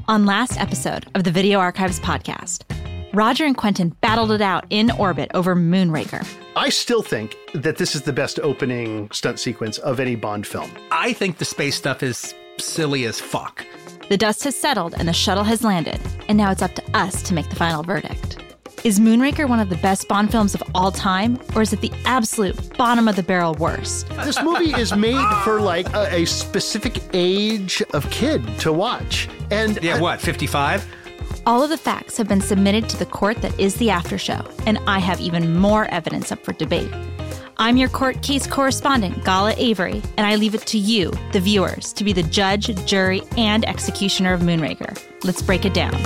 On last episode of the Video Archives podcast, Roger and Quentin battled it out in orbit over Moonraker. I still think that this is the best opening stunt sequence of any Bond film. I think the space stuff is silly as fuck. The dust has settled and the shuttle has landed, and now it's up to us to make the final verdict. Is Moonraker one of the best Bond films of all time, or is it the absolute bottom of the barrel worst? This movie is made for like a specific age of kid to watch. And Yeah, what, 55? All of the facts have been submitted to the court that is the after show, and I have even more evidence up for debate. I'm your court case correspondent, Gala Avery, and I leave it to you, the viewers, to be the judge, jury, and executioner of Moonraker. Let's break it down.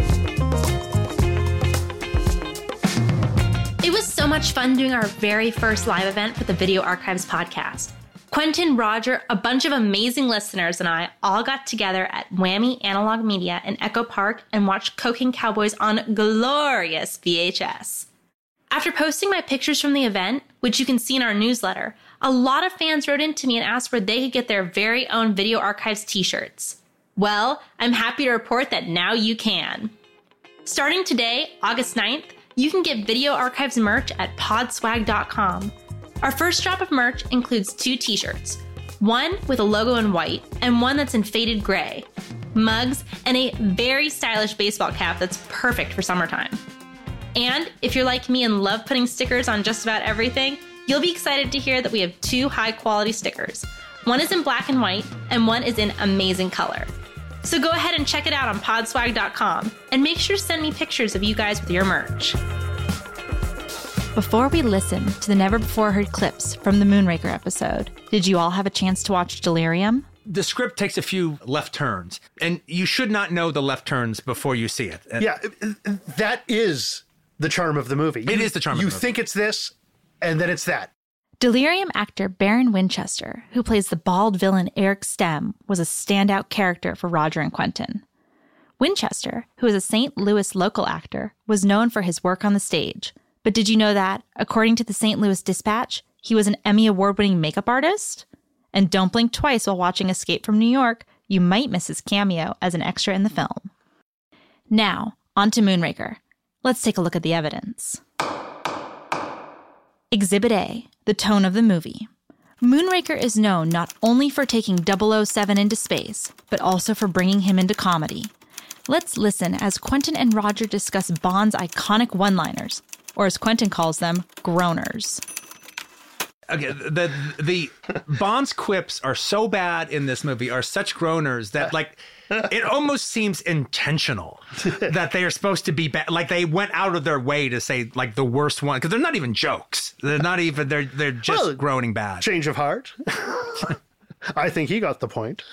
It was so much fun doing our very first live event for the Video Archives podcast. Quentin, Roger, a bunch of amazing listeners, and I all got together at Whammy Analog Media in Echo Park and watched Cocaine Cowboys on glorious VHS. After posting my pictures from the event, which you can see in our newsletter, a lot of fans wrote into me and asked where they could get their very own Video Archives t-shirts. Well, I'm happy to report that now you can. Starting today, August 9th, you can get Video Archives merch at podswag.com. Our first drop of merch includes 2 t-shirts, one with a logo in white and one that's in faded gray, mugs, and a very stylish baseball cap that's perfect for summertime. And if you're like me and love putting stickers on just about everything, you'll be excited to hear that we have 2 high-quality stickers. One is in black and white, and one is in amazing color. So go ahead and check it out on podswag.com, and make sure to send me pictures of you guys with your merch. Before we listen to the never-before-heard clips from the Moonraker episode, did you all have a chance to watch Delirium? The script takes a few left turns, and you should not know the left turns before you see it. yeah, that is the charm of the movie. It is the charm of the movie. You think it's this, and then it's that. Delirium actor Baron Winchester, who plays the bald villain Eric Stem, was a standout character for Roger and Quentin. Winchester, who is a St. Louis local actor, was known for his work on the stage. But did you know that, according to the St. Louis Dispatch, he was an Emmy Award-winning makeup artist? And don't blink twice while watching Escape from New York, you might miss his cameo as an extra in the film. Now, on to Moonraker. Let's take a look at the evidence. Exhibit A, the tone of the movie. Moonraker is known not only for taking 007 into space, but also for bringing him into comedy. Let's listen as Quentin and Roger discuss Bond's iconic one-liners, or as Quentin calls them, groaners. Okay, the Bond's quips are so bad in this movie, are such groaners that, like, it almost seems intentional that they are supposed to be bad. Like, they went out of their way to say, like, the worst one, because they're not even jokes. They're not even, they're just groaning bad. Change of heart. I think he got the point.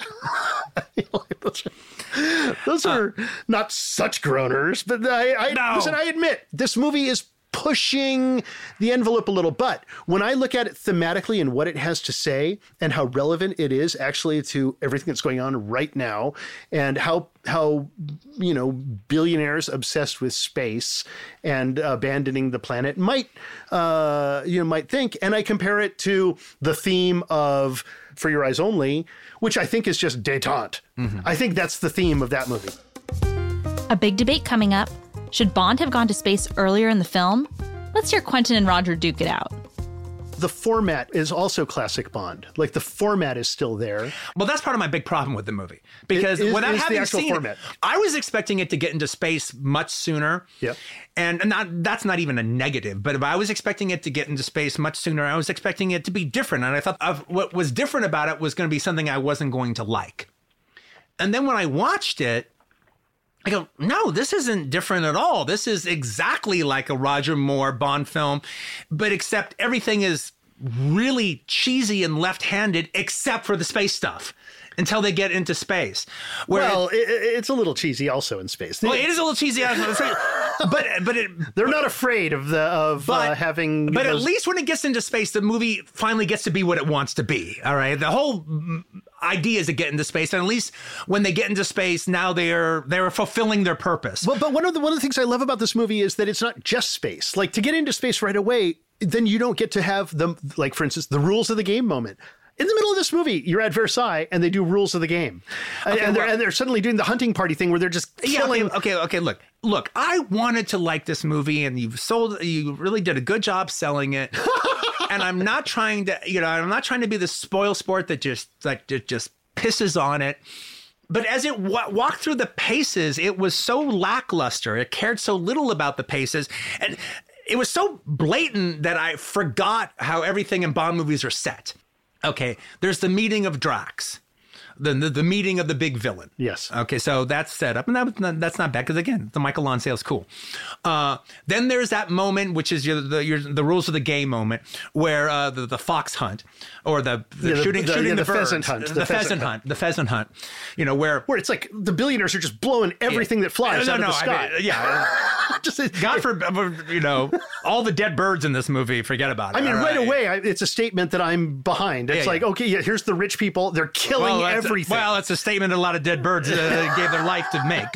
Those are not such groaners, but No. Listen, I admit, this movie is pushing the envelope a little, but when I look at it thematically and what it has to say and how relevant it is actually to everything that's going on right now, and how billionaires obsessed with space and abandoning the planet might think, and I compare it to the theme of For Your Eyes Only, which I think is just détente. Mm-hmm. I think that's the theme of that movie. A big debate coming up. Should Bond have gone to space earlier in the film? Let's hear Quentin and Roger duke it out. The format is also classic Bond. Like, the format is still there. Well, that's part of my big problem with the movie. Because without having seen it, I was expecting it to get into space much sooner. Yeah. And that's not even a negative. But if I was expecting it to get into space much sooner, I was expecting it to be different. And I thought what was different about it was going to be something I wasn't going to like. And then when I watched it, I go, no, this isn't different at all. This is exactly like a Roger Moore Bond film, but except everything is really cheesy and left-handed except for the space stuff until they get into space. Well, it's a little cheesy also in space. Well, it is a little cheesy, but they're not afraid of having. But at least when it gets into space, the movie finally gets to be what it wants to be. All right, the whole idea is to get into space, and at least when they get into space, now they're fulfilling their purpose. Well, but one of the things I love about this movie is that it's not just space. Like, to get into space right away, then you don't get to have the, like, for instance, the rules of the game moment. In the middle of this movie, you're at Versailles, and they do rules of the game, and they're suddenly doing the hunting party thing where they're just killing. Okay. Look. I wanted to like this movie, and you really did a good job selling it. And I'm not trying to, I'm not trying to be the spoil sport that just pisses on it. But as it walked through the paces, it was so lackluster. It cared so little about the paces, and it was so blatant that I forgot how everything in Bond movies are set. Okay, there's the meeting of Drax, the meeting of the big villain. Yes. Okay, so that's set up, and that's not bad because again, the Michael Lansale is cool. Then there's that moment, which is the rules of the game moment, where the fox hunt or the shooting the pheasant birds, hunt, the pheasant hunt. Where it's like the billionaires are just blowing everything that flies out of the sky. God forbid, all the dead birds in this movie, forget about it. I mean, right away, it's a statement that I'm behind. It's here's the rich people. They're killing everything. It's a statement a lot that birds gave their life to make.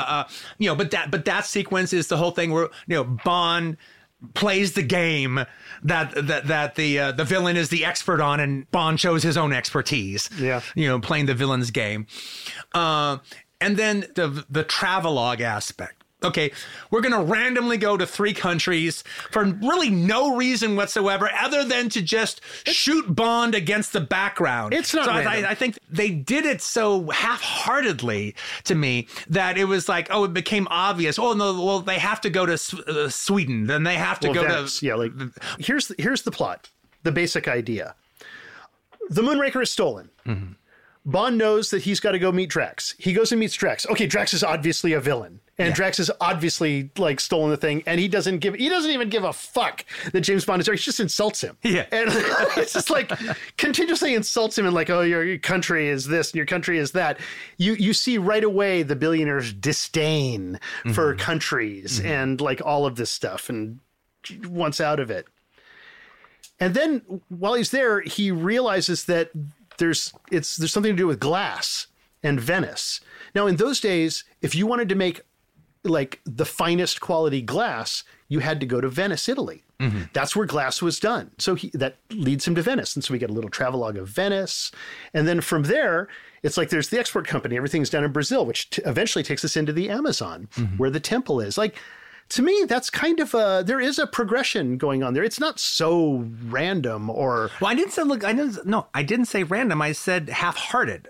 But that sequence is the whole thing where, Bond plays the game that the villain is the expert on, and Bond shows his own expertise. Yeah. Playing the villain's game. And then the travelogue aspect. Okay, we're going to randomly go to 3 countries for really no reason whatsoever other than to just shoot Bond against the background. It's not random. I think they did it so half-heartedly to me that it was like, it became obvious. Oh, no, well, they have to go to Sweden. Then they have to go Venice. to... Yeah, here's the plot, the basic idea. The Moonraker is stolen. Mm-hmm. Bond knows that he's got to go meet Drax. He goes and meets Drax. Okay, Drax is obviously a villain. And Drax is obviously stolen the thing, and he doesn't even give a fuck that James Bond is there. He just insults him. Yeah. And it's just continuously insults him and your country is this and your country is that. You see right away the billionaire's disdain for countries and all of this stuff and wants out of it. And then while he's there, he realizes that there's something to do with glass and Venice. Now, in those days, if you wanted to make the finest quality glass, you had to go to Venice, Italy. Mm-hmm. That's where glass was done. So that leads him to Venice. And so we get a little travelogue of Venice. And then from there, it's there's the export company. Everything's done in Brazil, which eventually takes us into the Amazon, where the temple is. To me, that's kind of there is a progression going on there. It's not so random or... Well, I didn't say random. I said half-hearted.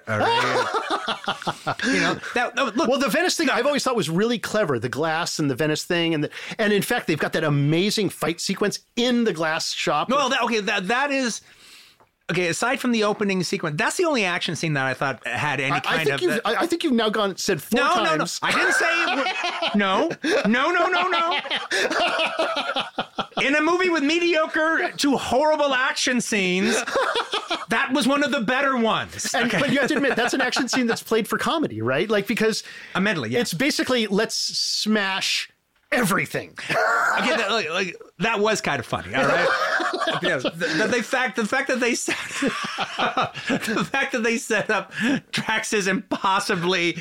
Look. Well, the Venice thing I've always thought was really clever. The glass and the Venice thing. And in fact, they've got that amazing fight sequence in the glass shop. Well, that is... Okay, aside from the opening sequence, that's the only action scene that I thought had any kind of... I think you've now said 4 times. No. I didn't say... No. In a movie with mediocre to horrible action scenes, that was one of the better ones. But you have to admit, that's an action scene that's played for comedy, right? Because... Mentally, yeah. It's basically, let's smash everything. Okay, that was kind of funny, all right? The fact that they set up Drax's impossibly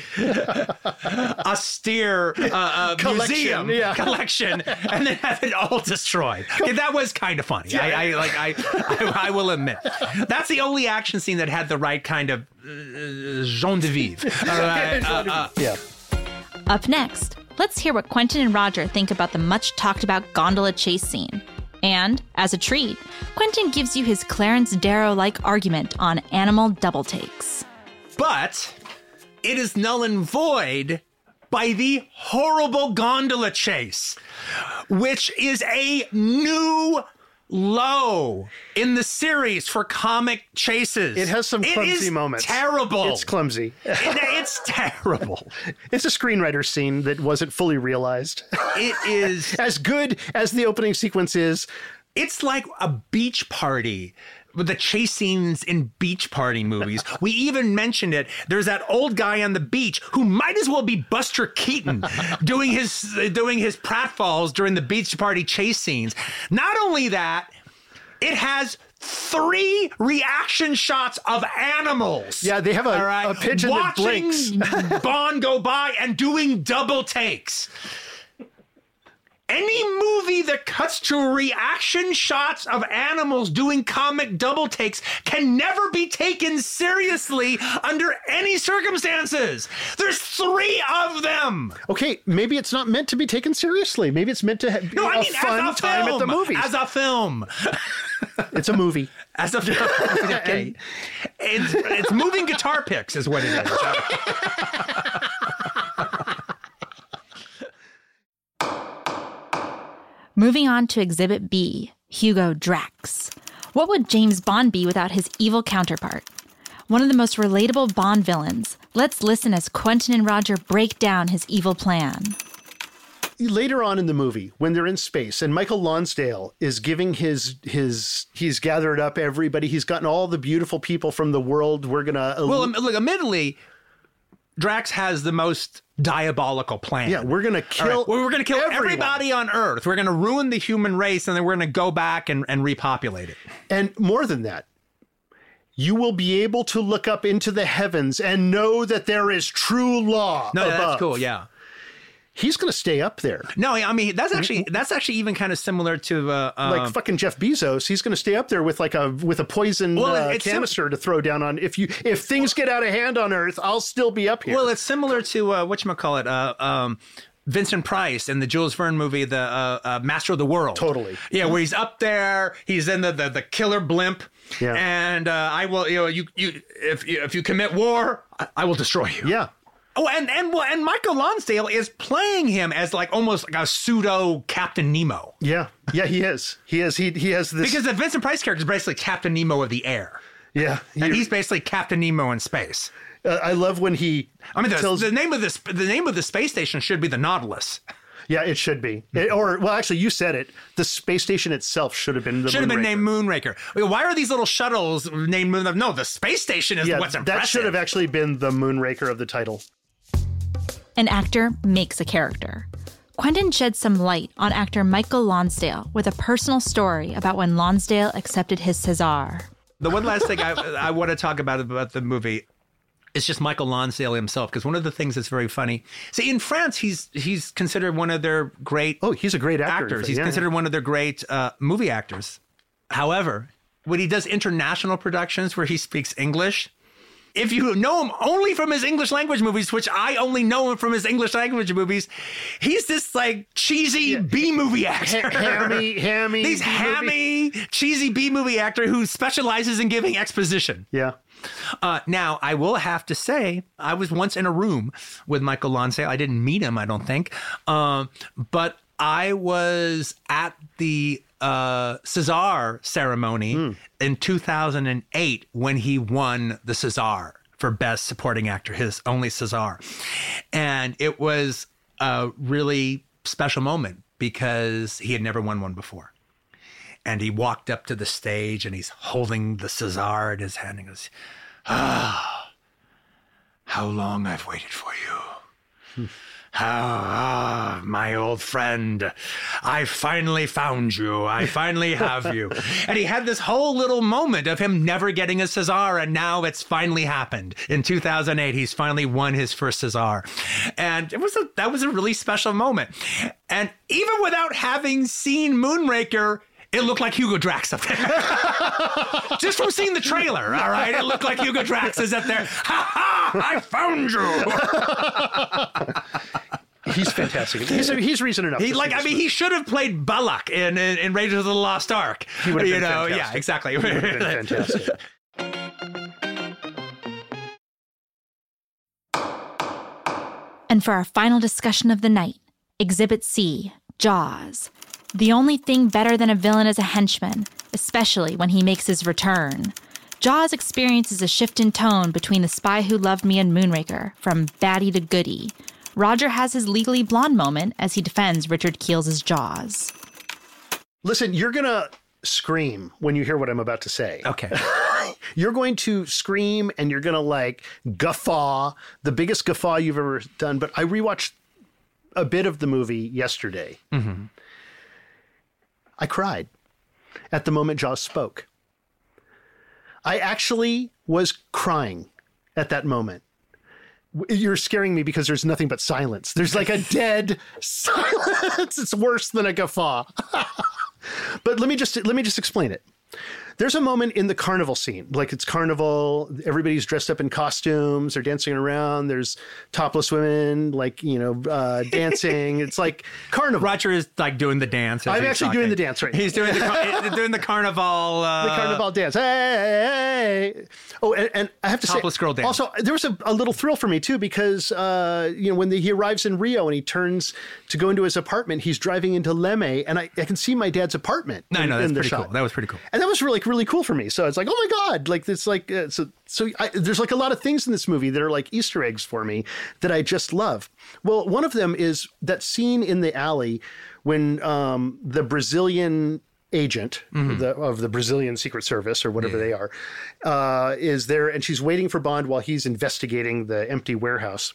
austere museum collection and then have it all destroyed. Okay, that was kind of funny. I will admit. That's the only action scene that had the right kind of joie de vivre. Yeah. Up next, let's hear what Quentin and Roger think about the much talked about gondola chase scene. And, as a treat, Quentin gives you his Clarence Darrow-like argument on animal double takes. But it is null and void by the horrible gondola chase, which is a new low in the series for comic chases. It has some clumsy moments. Terrible. It's clumsy. It's terrible. It's a screenwriter scene that wasn't fully realized. It is. As good as the opening sequence is. It's like a beach party. With the chase scenes in beach party movies. We even mentioned it. There's that old guy on the beach who might as well be Buster Keaton doing his pratfalls during the beach party chase scenes. Not only that, it has 3 reaction shots of animals. Yeah, they have a pigeon that blinks. Watching Bond go by and doing double takes. Any movie that cuts to reaction shots of animals doing comic double takes can never be taken seriously under any circumstances. There's 3 of them. Okay, maybe it's not meant to be taken seriously. Maybe it's meant to be a fun time at the movies. As a film. It's a movie. As a film. Okay. It's moving guitar picks is what it is. Moving on to Exhibit B, Hugo Drax. What would James Bond be without his evil counterpart? One of the most relatable Bond villains. Let's listen as Quentin and Roger break down his evil plan. Later on in the movie, when they're in space and Michael Lonsdale is giving he's gathered up everybody. He's gotten all the beautiful people from the world. We're going to... Well, look, admittedly, Drax has the most diabolical plan. Yeah, we're going to kill... Right. We're going to kill everybody on Earth. We're going to ruin the human race, and then we're going to go back and repopulate it. And more than that, you will be able to look up into the heavens and know that there is true law above. That's cool, yeah. He's going to stay up there. No, I mean, that's actually even kind of similar to like fucking Jeff Bezos. He's going to stay up there with a poison canister to throw down on. If things get out of hand on Earth, I'll still be up here. Well, it's similar to whatchamacallit, Vincent Price in the Jules Verne movie, the Master of the World. Totally. Yeah, where he's up there, he's in the killer blimp, and I will, if you commit war, I will destroy you. Yeah. Oh, and Michael Lonsdale is playing him as like almost like a pseudo Captain Nemo. Yeah, he is. He has this, because the Vincent Price character is basically Captain Nemo of the air. Yeah, and he's basically Captain Nemo in space. I love when he. I mean, the name of the space station should be the Nautilus. Yeah, it should be. Actually, you said it. The space station itself should have been named Moonraker. Why are these little shuttles named Moonraker? No, the space station is what's impressive. That should have actually been the Moonraker of the title. An actor makes a character. Quentin sheds some light on actor Michael Lonsdale with a personal story about when Lonsdale accepted his César. The one last thing I want to talk about the movie is just Michael Lonsdale himself, because one of the things that's very funny. See, in France, he's considered one of their great... Oh, he's a great actor. He's considered one of their great movie actors. However, when he does international productions where he speaks English... If you know him only from his English language movies, which I only know him from his English language movies, he's this like cheesy B-movie actor. Hammy. He's hammy, cheesy B-movie actor who specializes in giving exposition. Yeah. Now, I will have to say, I was once in a room with Michael Lonsdale. I didn't meet him, I don't think. But I was at the César ceremony in 2008 when he won the César for Best Supporting Actor, his only César. And it was a really special moment because he had never won one before. And he walked up to the stage and he's holding the César in his hand and goes, how long I've waited for you. My old friend, I finally found you. I finally have you. And he had this whole little moment of him never getting a César, and now it's finally happened. In 2008, he's finally won his first César. And that was a really special moment. And even without having seen Moonraker, it looked like Hugo Drax up there. Just from seeing the trailer, all right? It looked like Hugo Drax is up there. Ha ha! I found you! He's fantastic. He's reason enough. He should have played Balak in Raiders of the Lost Ark. He would have been fantastic. Yeah, exactly. He would have been fantastic. And for our final discussion of the night, Exhibit C, Jaws. The only thing better than a villain is a henchman, especially when he makes his return. Jaws experiences a shift in tone between The Spy Who Loved Me and Moonraker, from baddie to goodie. Roger has his Legally Blonde moment as he defends Richard Keel's Jaws. Listen, you're going to scream when you hear what I'm about to say. Okay. You're going to scream and you're going to guffaw, the biggest guffaw you've ever done. But I rewatched a bit of the movie yesterday. Mm-hmm. I cried at the moment Jaws spoke. I actually was crying at that moment You're scaring me because there's nothing but silence. There's like a dead silence. It's worse than a guffaw. But let me just explain it. There's a moment in the carnival scene, like it's carnival, everybody's dressed up in costumes, they're dancing around, there's topless women, like, dancing. It's like carnival. Roger is like doing the dance. I'm actually doing the dance right now. He's doing the carnival. The carnival dance. Hey. Oh, and I have to say, topless girl dance. Also, there was a little thrill for me too, because, when he arrives in Rio and he turns to go into his apartment, he's driving into Leme, and I can see my dad's apartment. No, that's in the pretty shot. cool. That was pretty cool. And that was really cool for me. So it's like, oh my God, like it's like, there's like a lot of things in this movie that are like Easter eggs for me that I just love. Well, one of them is that scene in the alley when the Brazilian agent of the Brazilian Secret Service or whatever they are, is there, and she's waiting for Bond while he's investigating the empty warehouse.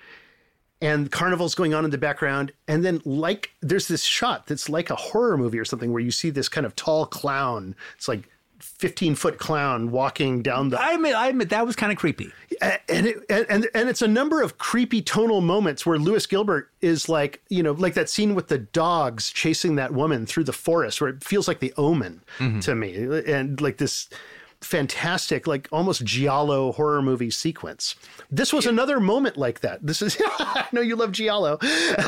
And carnival's going on in the background. And then there's this shot that's like a horror movie or something where you see this kind of tall clown. It's like 15-foot clown walking down the... I admit that was kind of creepy. And it's a number of creepy tonal moments where Lewis Gilbert is like, like that scene with the dogs chasing that woman through the forest where it feels like The Omen to me. And like this fantastic, like almost giallo horror movie sequence. This was another moment like that. This is, I know you love giallo.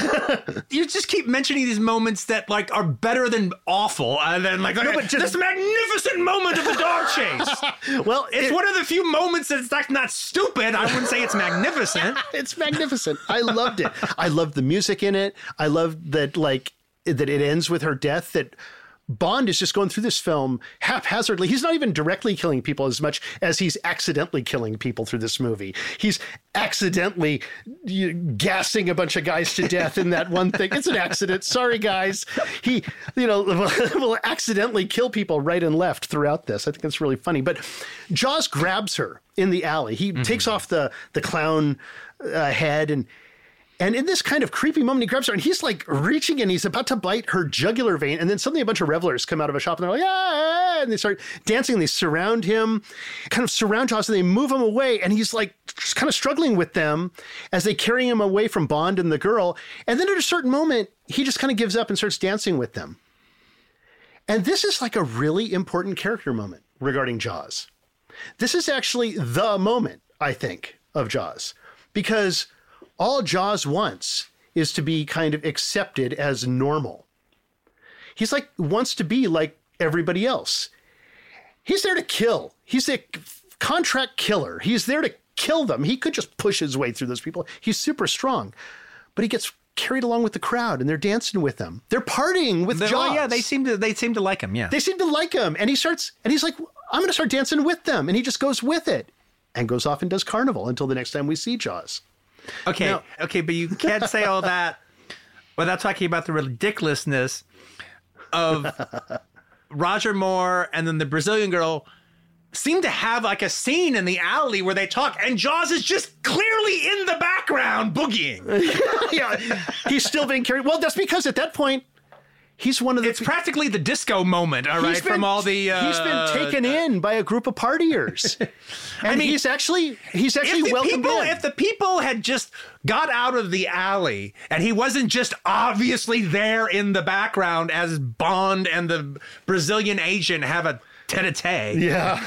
You just keep mentioning these moments that like are better than awful, and then this magnificent moment of the dog chase. Well, it's one of the few moments that's like not stupid. I wouldn't say it's magnificent. It's magnificent. I loved it. I loved the music in it. I loved that that it ends with her death. That Bond is just going through this film haphazardly. He's not even directly killing people as much as he's accidentally killing people through this movie. He's accidentally gassing a bunch of guys to death in that one thing. It's an accident. Sorry, guys. He, will accidentally kill people right and left throughout this. I think it's really funny. But Jaws grabs her in the alley. He takes off the clown head and in this kind of creepy moment, he grabs her and he's like reaching and he's about to bite her jugular vein. And then suddenly a bunch of revelers come out of a shop and they're like, yeah, and they start dancing and they surround him, kind of surround Jaws, and they move him away. And he's like just kind of struggling with them as they carry him away from Bond and the girl. And then at a certain moment, he just kind of gives up and starts dancing with them. And this is like a really important character moment regarding Jaws. This is actually the moment, I think, of Jaws, because all Jaws wants is to be kind of accepted as normal. He's like, wants to be like everybody else. He's there to kill. He's a contract killer. He's there to kill them. He could just push his way through those people. He's super strong, but he gets carried along with the crowd and they're dancing with them. They're partying with Jaws. Yeah, they seem to like him. Yeah, they seem to like him. And he's like, I'm going to start dancing with them. And he just goes with it and goes off and does carnival until the next time we see Jaws. Okay, but you can't say all that without talking about the ridiculousness of Roger Moore and then the Brazilian girl seem to have like a scene in the alley where they talk, and Jaws is just clearly in the background boogieing. Yeah, he's still being carried. Well, that's because at that point, he's one of the... It's practically the disco moment, all right, from all the... he's been taken in by a group of partiers. And he's actually welcomed in. If the people had just got out of the alley and he wasn't just obviously there in the background as Bond and the Brazilian agent have a tete-a-tete. Yeah.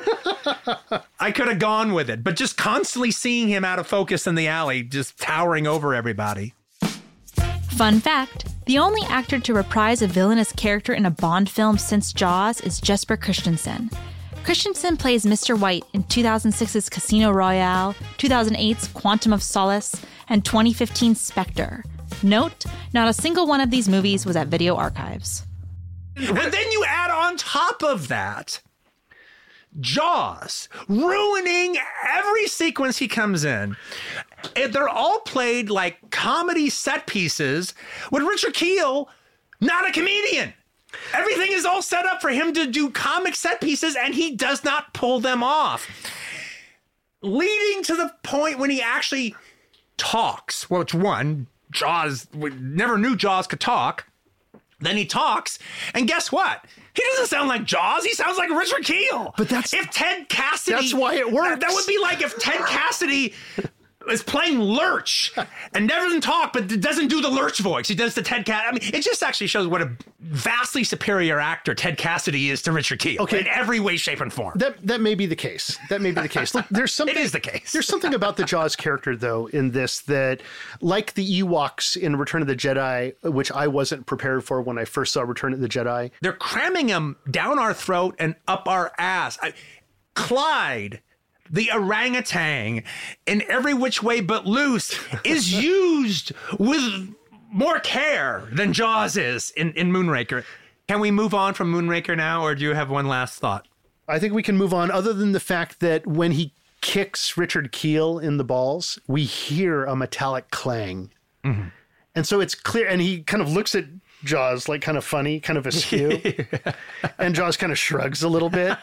I could have gone with it. But just constantly seeing him out of focus in the alley, just towering over everybody. Fun fact, the only actor to reprise a villainous character in a Bond film since Jaws is Jesper Christensen. Christensen plays Mr. White in 2006's Casino Royale, 2008's Quantum of Solace, and 2015's Spectre. Note, not a single one of these movies was at Video Archives. And then you add on top of that Jaws, ruining every sequence he comes in. They're all played like comedy set pieces with Richard Kiel, not a comedian. Everything is all set up for him to do comic set pieces, and he does not pull them off. Leading to the point when he actually talks, which one, Jaws, we never knew Jaws could talk. Then he talks, and guess what? He doesn't sound like Jaws. He sounds like Richard Kiel. But if Ted Cassidy... That's why it works. That would be like if Ted Cassidy is playing Lurch and never doesn't talk, but doesn't do the Lurch voice. He does the Ted Cassidy. I mean, it just actually shows what a vastly superior actor Ted Cassidy is to Richard Kiel in every way, shape, and form. That may be the case. That may be the case. Look, there's something. It is the case. There's something about the Jaws character, though, in this that, like the Ewoks in Return of the Jedi, which I wasn't prepared for when I first saw Return of the Jedi. They're cramming him down our throat and up our ass. Clyde, the orangutan, in Every Which Way But Loose, is used with more care than Jaws is in Moonraker. Can we move on from Moonraker now, or do you have one last thought? I think we can move on, other than the fact that when he kicks Richard Kiel in the balls, we hear a metallic clang. Mm-hmm. And so it's clear, and he kind of looks at Jaws like kind of funny, kind of askew. And Jaws kind of shrugs a little bit.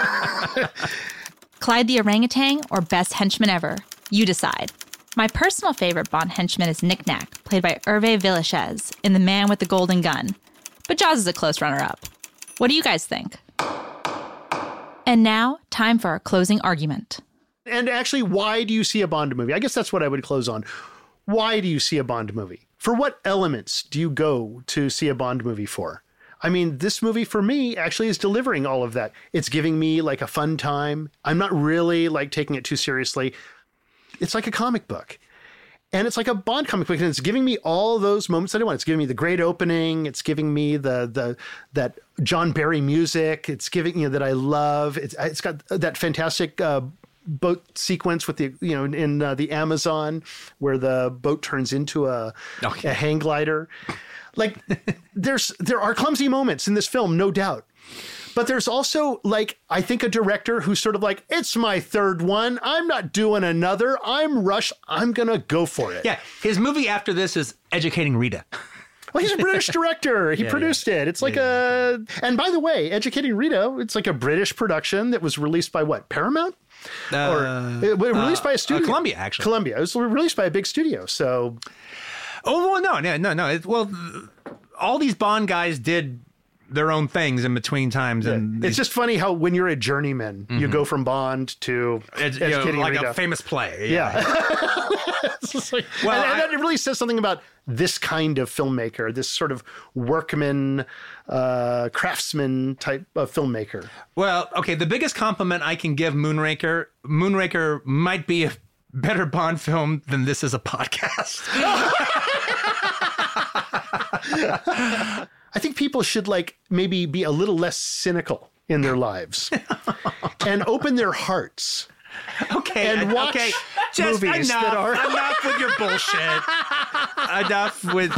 Clyde the orangutan or best henchman ever? You decide. My personal favorite Bond henchman is Nick Nack, played by Hervé Villechaize in The Man with the Golden Gun. But Jaws is a close runner-up. What do you guys think? And now, time for our closing argument. And actually, why do you see a Bond movie? I guess that's what I would close on. Why do you see a Bond movie? For what elements do you go to see a Bond movie for? I mean, this movie for me actually is delivering all of that. It's giving me like a fun time. I'm not really like taking it too seriously. It's like a comic book. And it's like a Bond comic book, and it's giving me all those moments that I want. It's giving me the great opening. It's giving me that John Barry music. It's giving, that I love. It's got that fantastic boat sequence with the, in the Amazon, where the boat turns into a hang glider. Like there are clumsy moments in this film, no doubt. But there's also, like, I think a director who's sort of like, it's my third one. I'm not doing another. I'm Rush. I'm going to go for it. Yeah. His movie after this is Educating Rita. Well, he's a British director. He produced it. It's like and by the way, Educating Rita, it's like a British production that was released by what? Paramount? Or released by a studio? Columbia, actually. Columbia. It was released by a big studio. So. Oh, well, no. All these Bond guys did their own things in between times. Yeah. And it's just funny how when you're a journeyman, you go from Bond to Educating like Rita. A famous play. Yeah. It's just like, and it really says something about this kind of filmmaker, this sort of workman, craftsman type of filmmaker. Well, okay, the biggest compliment I can give Moonraker might be a better Bond film than this is a podcast. I think people should maybe be a little less cynical in their lives and open their hearts. Okay, and watch movies that are enough with your bullshit. Enough with.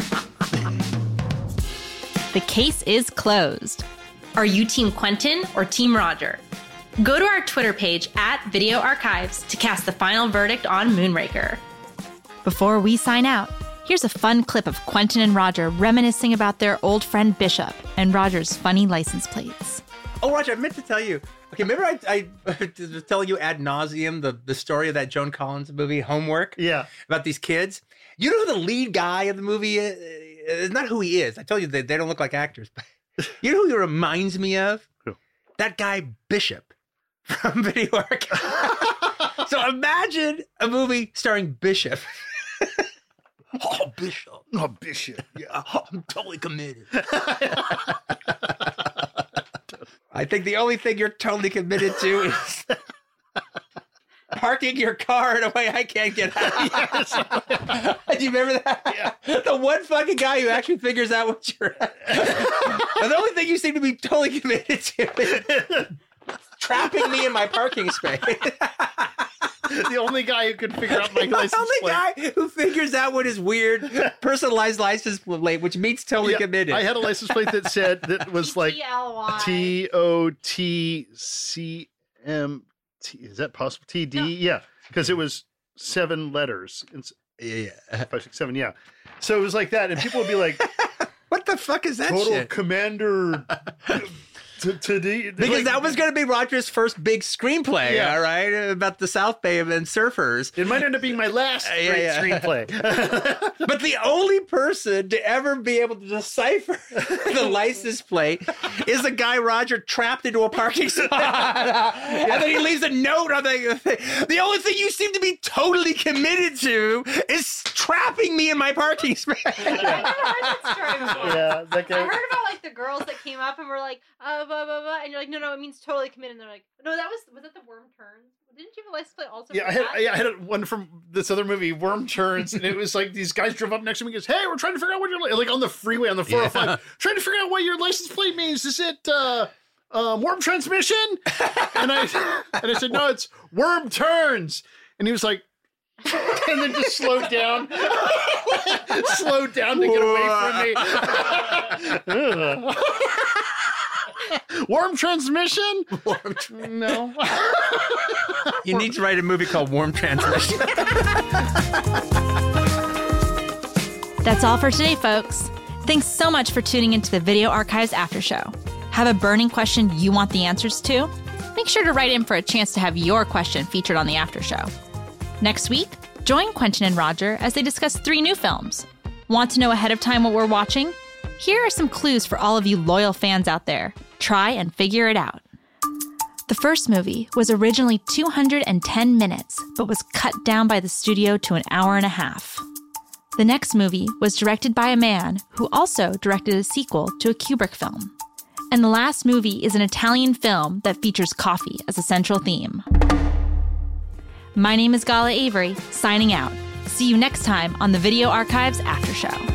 The case is closed. Are you Team Quentin or Team Roger? Go to our Twitter page @Video Archives to cast the final verdict on Moonraker. Before we sign out, here's a fun clip of Quentin and Roger reminiscing about their old friend Bishop and Roger's funny license plates. Oh, Roger, I meant to tell you. Okay, remember I was telling you ad nauseum the story of that Joan Collins movie, Homework? Yeah. About these kids? You know who the lead guy of the movie is? Not who he is. I told you they don't look like actors. But you know who he reminds me of? Who? That guy Bishop from Video Archive. So imagine a movie starring Bishop. Oh, Bishop. Oh, Bishop. Yeah, I'm totally committed. I think the only thing you're totally committed to is parking your car in a way I can't get out. Do you remember that? Yeah. The one fucking guy who actually figures out what you're at. The only thing you seem to be totally committed to is trapping me in my parking space. The only guy who could figure out my license plate. The only guy who figures out what is weird personalized license plate, which means totally committed. I had a license plate that was like TOTCMT. Is that possible? TD? No. Yeah, because it was 7 letters. Yeah. 5, 6, 7. Yeah. So it was like that, and people would be like, "What the fuck is that? Total shit? Commander Because that was going to be Roger's first big screenplay, all right, about the South Bay and surfers. It might end up being my last great screenplay. But the only person to ever be able to decipher the license plate is the guy Roger trapped into a parking spot. And then he leaves a note on the only thing you seem to be totally committed to is trapping me in my parking space. I never heard that story before. Yeah, that guy. I heard about like the girls that came up and were like, blah, blah, blah, and you're like, no, it means totally committed. And they're like, no, was that the Worm Turns? Didn't you have a license plate also? Yeah, I had one from this other movie, Worm Turns, and it was like these guys drove up next to me and goes, hey, we're trying to figure out what you're like on the freeway on the 405, trying to figure out what your license plate means. Is it worm transmission? And I said, no, it's Worm Turns. And he was like, and then just slowed down. Slowed down to get away from me. Worm transmission? No. You need to write a movie called Worm Transmission. That's all for today, folks. Thanks so much for tuning into the Video Archives After Show. Have a burning question you want the answers to? Make sure to write in for a chance to have your question featured on the After Show. Next week, join Quentin and Roger as they discuss 3 new films. Want to know ahead of time what we're watching? Here are some clues for all of you loyal fans out there. Try and figure it out. The first movie was originally 210 minutes, but was cut down by the studio to an hour and a half. The next movie was directed by a man who also directed a sequel to a Kubrick film. And the last movie is an Italian film that features coffee as a central theme. My name is Gala Avery, signing out. See you next time on the Video Archives After Show.